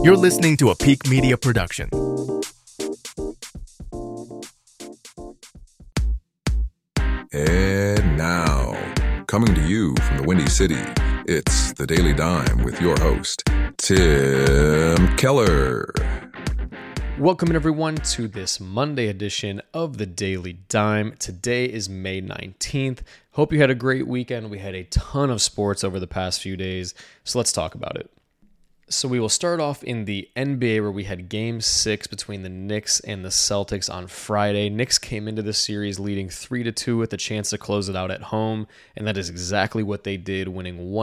You're listening to a Peak Media production. And now, coming to you from the Windy City, it's The Daily Dime with your host, Tim Keller. Welcome everyone to this Monday edition of The Daily Dime. Today is May 19th. Hope you had a great weekend. We had a ton of sports over the past few days, so let's talk about it. So we will start off in the NBA where we had Game 6 between the Knicks and the Celtics on Friday. Knicks came into this series leading 3-2 with a chance to close it out at home, and that is exactly what they did, winning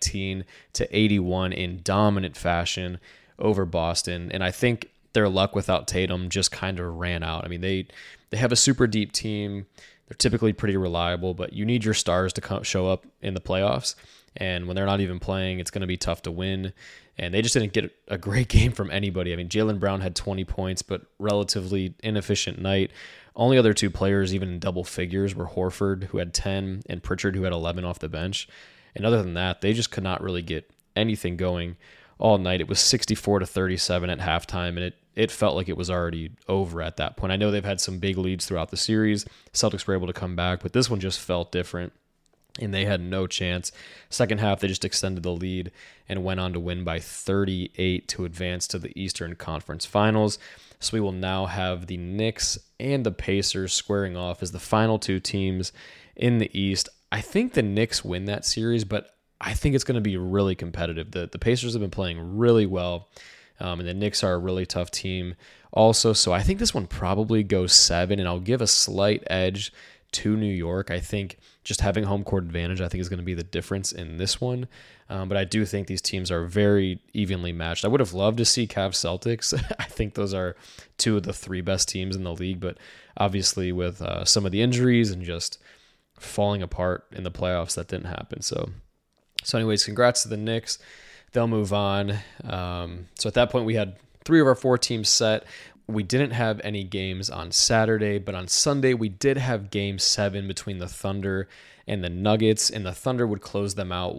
119-81 in dominant fashion over Boston. And I think their luck without Tatum just kind of ran out. I mean, they have a super deep team. They're typically pretty reliable, but you need your stars to show up in the playoffs. And when they're not even playing, it's going to be tough to win. And they just didn't get a great game from anybody. I mean, Jaylen Brown had 20 points, but relatively inefficient night. Only other two players, even in double figures, were Horford, who had 10, and Pritchard, who had 11 off the bench. And other than that, they just could not really get anything going all night. It was 64-37 at halftime, and it felt like it was already over at that point. I know they've had some big leads throughout the series. Celtics were able to come back, but this one just felt different, and they had no chance. Second half, they just extended the lead and went on to win by 38 to advance to the Eastern Conference Finals. So we will now have the Knicks and the Pacers squaring off as the final two teams in the East. I think the Knicks win that series, but I think it's going to be really competitive. The Pacers have been playing really well, and the Knicks are a really tough team also. So I think this one probably goes 7, and I'll give a slight edge to New York. I think just having home court advantage, I think, is going to be the difference in this one. But I do think these teams are very evenly matched. I would have loved to see Cavs Celtics. I think those are two of the three best teams in the league, but obviously with some of the injuries and just falling apart in the playoffs, that didn't happen. So anyways, congrats to the Knicks. They'll move on. So at that point, we had 3 of our 4 teams set. We didn't have any games on Saturday, but on Sunday, we did have Game 7 between the Thunder and the Nuggets, and the Thunder would close them out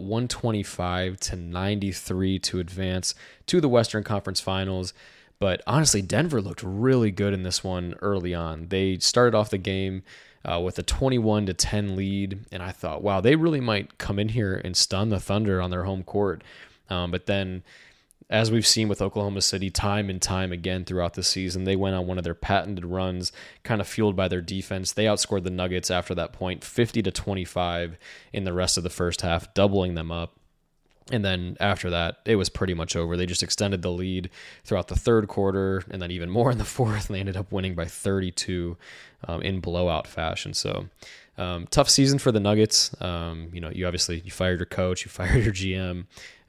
125-93 to advance to the Western Conference Finals. But honestly, Denver looked really good in this one early on. They started off the game with a 21-10 lead, and I thought, wow, they really might come in here and stun the Thunder on their home court. But then, as we've seen with Oklahoma City time and time again throughout the season, they went on one of their patented runs, kind of fueled by their defense. They outscored the Nuggets after that point, 50-25 in the rest of the first half, doubling them up. And then after that, it was pretty much over. They just extended the lead throughout the third quarter, and then even more in the fourth, and they ended up winning by 32 in blowout fashion. So tough season for the Nuggets. You fired your coach, you fired your GM.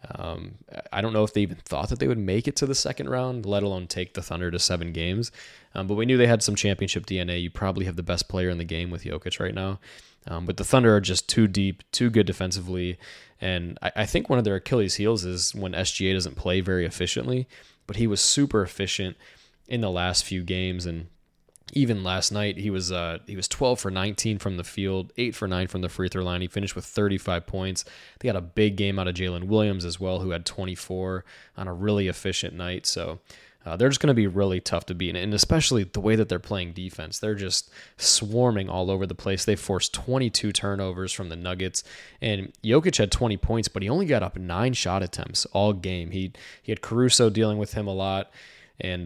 I don't know if they even thought that they would make it to the second round, let alone take the Thunder to 7 games. But we knew they had some championship DNA. You probably have the best player in the game with Jokic right now. But the Thunder are just too deep, too good defensively. And I think one of their Achilles heels is when SGA doesn't play very efficiently. But he was super efficient in the last few games. And even last night, he was 12 for 19 from the field, 8 for 9 from the free throw line. He finished with 35 points. They got a big game out of Jalen Williams as well, who had 24 on a really efficient night. So they're just going to be really tough to beat. And especially the way that they're playing defense. They're just swarming all over the place. They forced 22 turnovers from the Nuggets. And Jokic had 20 points, but he only got up 9 shot attempts all game. He had Caruso dealing with him a lot. And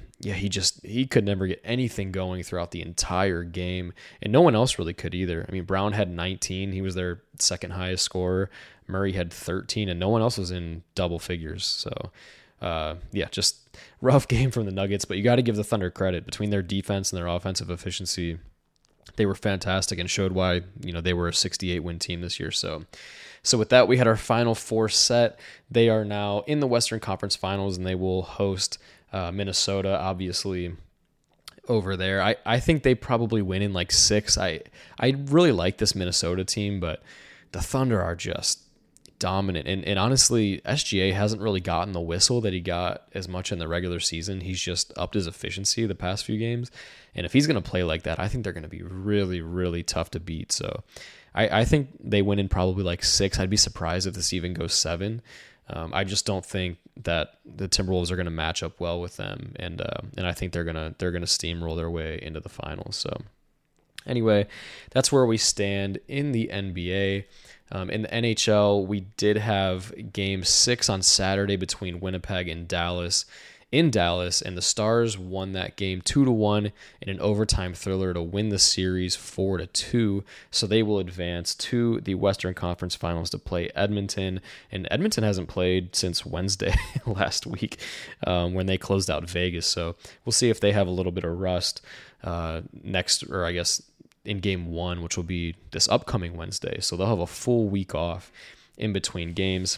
he could never get anything going throughout the entire game. And no one else really could either. I mean, Brown had 19. He was their second highest scorer. Murray had 13, and no one else was in double figures. So, just rough game from the Nuggets. But you got to give the Thunder credit. Between their defense and their offensive efficiency, they were fantastic and showed why they were a 68-win team this year. So with that, we had our final 4 set. They are now in the Western Conference Finals, and they will host Minnesota, obviously, over there. I think they probably win in like 6. I really like this Minnesota team, but the Thunder are just dominant. And honestly, SGA hasn't really gotten the whistle that he got as much in the regular season. He's just upped his efficiency the past few games. And if he's going to play like that, I think they're going to be really, really tough to beat. So I think they win in probably like 6. I'd be surprised if this even goes 7. I just don't think that the Timberwolves are going to match up well with them, and I think they're gonna steamroll their way into the finals. So anyway, that's where we stand in the NBA. In the NHL, we did have Game 6 on Saturday between Winnipeg and Dallas. In Dallas, and the Stars won that game 2-1 in an overtime thriller to win the series 4-2. So they will advance to the Western Conference Finals to play Edmonton. And Edmonton hasn't played since Wednesday last week when they closed out Vegas. So we'll see if they have a little bit of rust next, or I guess in Game 1, which will be this upcoming Wednesday. So they'll have a full week off in between games.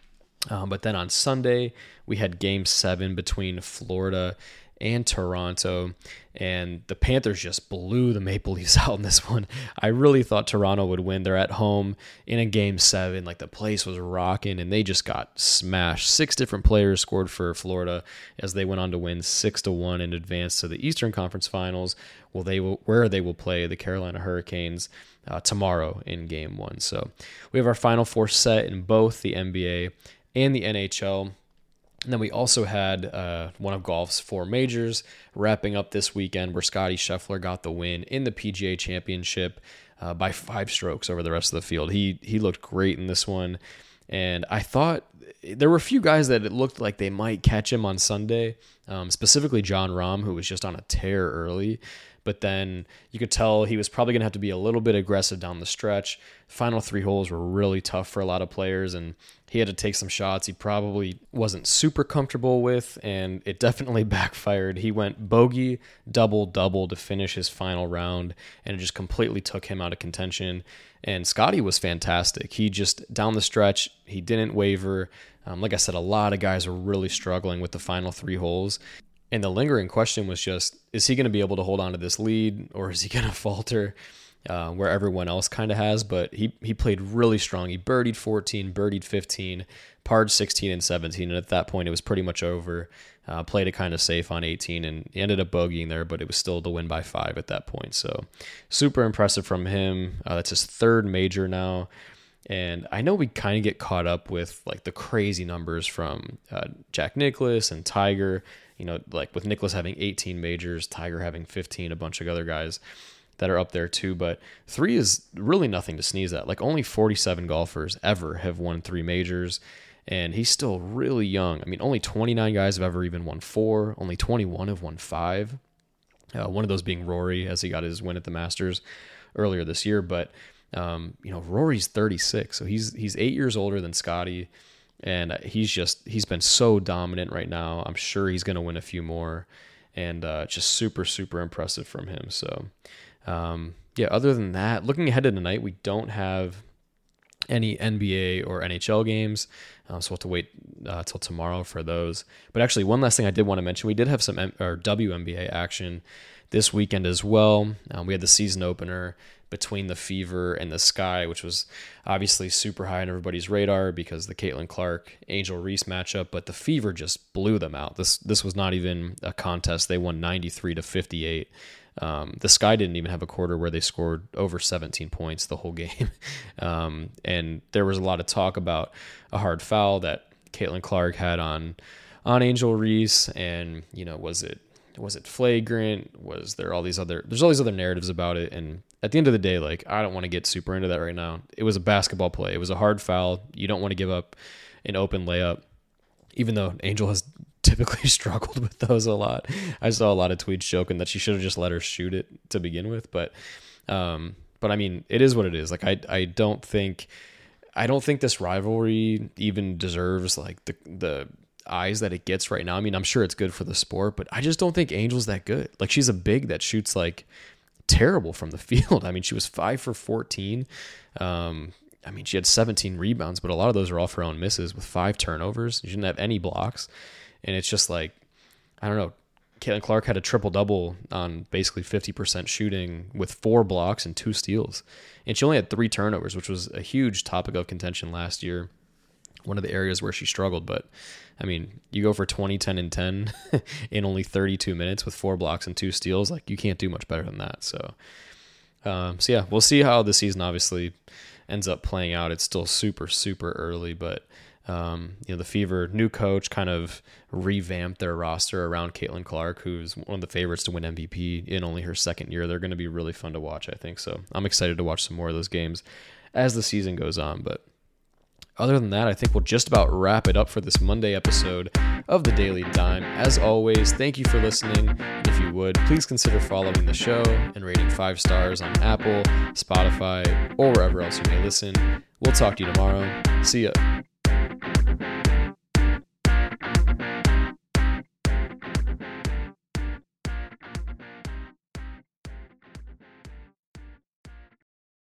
But then on Sunday, we had Game 7 between Florida and Toronto, and the Panthers just blew the Maple Leafs out in this one. I really thought Toronto would win. They're at home in a Game 7. Like, the place was rocking, and they just got smashed. 6 different players scored for Florida as they went on to win 6-1 and advance to the Eastern Conference Finals, where they will play the Carolina Hurricanes tomorrow in Game 1. So we have our Final Four set in both the NBA and the NHL. And then we also had one of golf's 4 majors wrapping up this weekend, where Scottie Scheffler got the win in the PGA Championship by 5 strokes over the rest of the field. He looked great in this one, and I thought there were a few guys that it looked like they might catch him on Sunday, specifically Jon Rahm, who was just on a tear early. But then you could tell he was probably going to have to be a little bit aggressive down the stretch. Final 3 holes were really tough for a lot of players, and he had to take some shots he probably wasn't super comfortable with, and it definitely backfired. He went bogey, double to finish his final round, and it just completely took him out of contention. And Scottie was fantastic. He just, down the stretch, he didn't waver. Like I said, a lot of guys were really struggling with the final 3 holes. And the lingering question was just, is he going to be able to hold on to this lead, or is he going to falter where everyone else kind of has? But he played really strong. He birdied 14, birdied 15, parred 16 and 17. And at that point, it was pretty much over. Played it kind of safe on 18, and he ended up bogeying there, but it was still to win by 5 at that point. So super impressive from him. That's his 3rd major now. And I know we kind of get caught up with like the crazy numbers from Jack Nicklaus and Tiger, like with Nicklaus having 18 majors, Tiger having 15, a bunch of other guys that are up there too. But 3 is really nothing to sneeze at. Like, only 47 golfers ever have won 3 majors, and he's still really young. I mean, only 29 guys have ever even won 4. Only 21 have won 5. One of those being Rory, as he got his win at the Masters earlier this year. But Rory's 36, so he's 8 years older than Scottie, and he's been so dominant right now. I'm sure he's going to win a few more, and just super, super impressive from him. So, other than that, looking ahead to tonight, we don't have any NBA or NHL games, so we'll have to wait till tomorrow for those. But actually, one last thing I did want to mention, we did have some WNBA action this weekend as well. We had the season opener between the Fever and the Sky, which was obviously super high on everybody's radar because the Caitlin Clark Angel Reese matchup, but the Fever just blew them out. This was not even a contest. They won 93-58. The Sky didn't even have a quarter where they scored over 17 points the whole game. And there was a lot of talk about a hard foul that Caitlin Clark had on Angel Reese, and was it flagrant? Was there there's all these other narratives about it, and at the end of the day, like, I don't want to get super into that right now. It was a basketball play. It was a hard foul. You don't want to give up an open layup, even though Angel has typically struggled with those a lot. I saw a lot of tweets joking that she should have just let her shoot it to begin with, but I mean, it is what it is. Like, I don't think this rivalry even deserves like the eyes that it gets right now. I mean, I'm sure it's good for the sport, but I just don't think Angel's that good. Like, she's a big that shoots like terrible from the field. I mean, she was 5 for 14. I mean, she had 17 rebounds, but a lot of those are off her own misses with 5 turnovers. She didn't have any blocks. And it's just like, I don't know. Caitlin Clark had a triple-double on basically 50% shooting with 4 blocks and 2 steals. And she only had 3 turnovers, which was a huge topic of contention last year. One of the areas where she struggled. But, I mean, you go for 20, 10, and 10 in only 32 minutes with 4 blocks and 2 steals. Like, you can't do much better than that. So we'll see how the season obviously ends up playing out. It's still super, super early, but The Fever, new coach, kind of revamped their roster around Caitlin Clark, who's one of the favorites to win MVP in only her second year. They're going to be really fun to watch, I think. So I'm excited to watch some more of those games as the season goes on. But other than that, I think we'll just about wrap it up for this Monday episode of the Daily Dime. As always, thank you for listening. And if you would, please consider following the show and rating 5 stars on Apple, Spotify, or wherever else you may listen. We'll talk to you tomorrow. See ya.